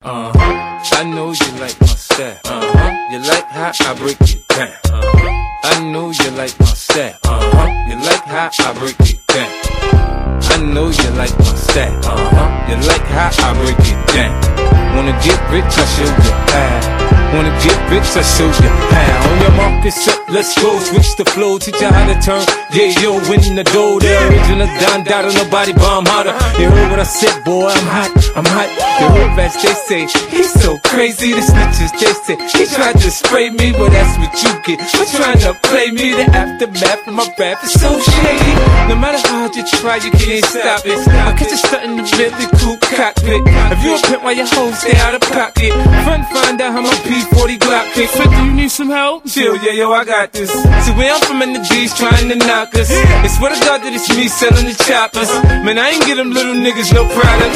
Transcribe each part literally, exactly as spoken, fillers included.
Uh-huh. I know you like my style. Uh-huh. You like how I break it down. Uh-huh. I know you like my style. Uh-huh. You like how I break it down. I know you like my style. Uh-huh. You like how I break it down. Wanna get rich, I show you how. Wanna get rich, I show you how. On your mark, it's up, let's go. Switch the flow, teach you how to turn. Yeah, yo, win the dough. The original Don Dada, nobody bomb harder. You heard what I said, boy, I'm hot, I'm hot. You heard that they say, he's so crazy. The snitches, they say, he tried to spray me. Well, that's what you get for trying to play me. The aftermath of my rap is so shady. No matter how hard you try, you can't stop it. I catch you stunting the really cool cockpit. If you a pimp while your hoes stay out of pocket, front find out how my P forty Glock kick. fifty, you need some help? Chill, yeah, yo, I got this. See, where I'm from in the D's trying to knock us. They swear to God that it's me selling the choppers. Man, I ain't get them little niggas no product.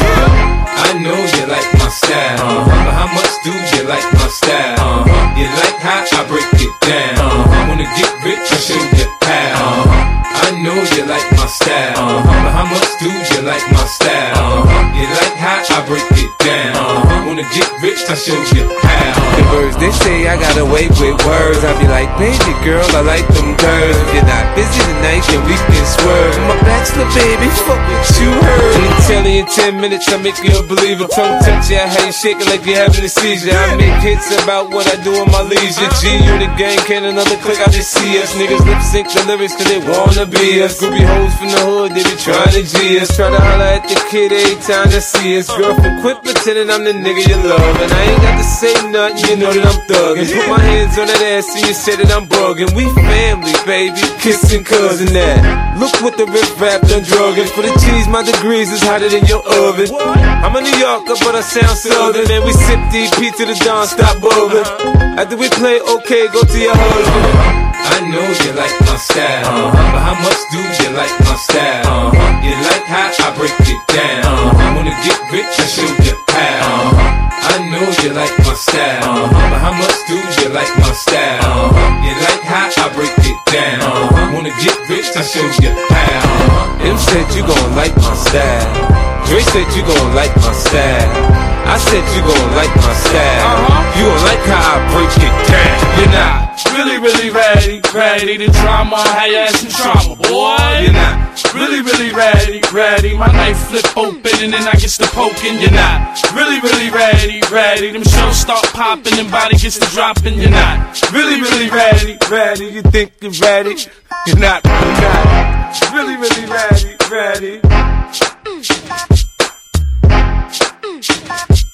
I know you like my style, uh-huh. But how much do you like my style? Uh-huh. You like how I break it down. Uh-huh. Wanna get rich, I show you how. Uh-huh. I know you like my style, uh-huh. But how much do you like my style? Uh-huh. You like how I break it down. Uh-huh. Wanna get rich, I show you how. The words they say I got away with words. I be like, baby girl, I like them curves. If you're not busy tonight, then we can swerve. My bachelor baby, fuck what you heard. And tell you in ten minutes, I make you a believer. Tongue touch you, how you shaking like you're having a seizure. I make hits about what I do in my leisure. G-Unit gang, can another click, I just see us. Niggas lip sync the lyrics cause they wanna be us. Groupie hoes from the hood, they be trying to G us. Try to holler at the kid every time they see us. Girlfriend, quit pretending I'm the nigga you love. And I ain't got to say nothing, you know that I'm thuggin'. Put my hands on that ass and you say that I'm buggin'. We family, baby, kissing cousin that. Look what the riff rap done druggin'. For the cheese, my degrees is hotter than your oven. I'm a New Yorker, but I sound southern. And we sip D P to the dawn, stop buggin'. After we play okay, go to your husband. I know you like my style, uh-huh. But how much do you like my style? Uh-huh. You like how I break it down. Uh-huh. Wanna get rich, I show you how. Uh-huh. I know you like my style, uh-huh. But how much do you like my style? Uh-huh. You like how I break it down. Uh-huh. Wanna get rich, I show you how. Uh-huh. M said you gon' like my style. Dre said you gon' like my style. I said you gon' like my style. Uh-huh. You gon' like how I break it down. You're not really, really ready, ready to drama, how you had some trauma, boy. You're not really, really ready, ready. My knife flip open and then I get to poking. You're not really, really ready, ready. Them shows start popping and body gets to dropping. You're not really, really ready, ready. You think you're ready? You're not, you're not really, really ready, ready.